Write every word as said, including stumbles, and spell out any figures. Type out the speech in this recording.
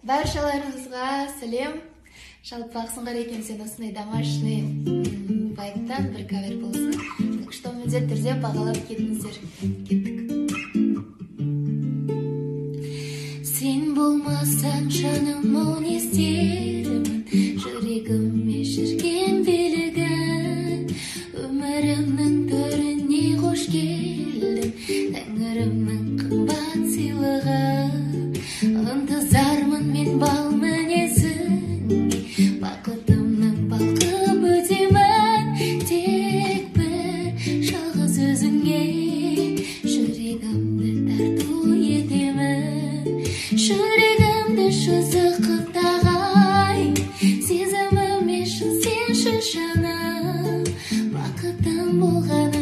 Баршаларыңызға сәлем. Жалпы Ақсұңқар екен сен осындай домашний байттан бір кавер болсын. Так что міндетті түрде бағалап кетіңіздер. Кеттік. Сен болмасаң жаным оны іздермін, жүрегіме жүрген билігін. Өмірімнің төріне қош келдің, тәңірімнің қымбат сыйлығы. Ынтызармын мен бал мінезіңе, бақытымның балқып өтемін, тек бір жалғыз өзіңе жүрегімді тарту етемін. Жүрегімді шызық қып тағайын, сезіміме шын сенші жаным, бақытым болған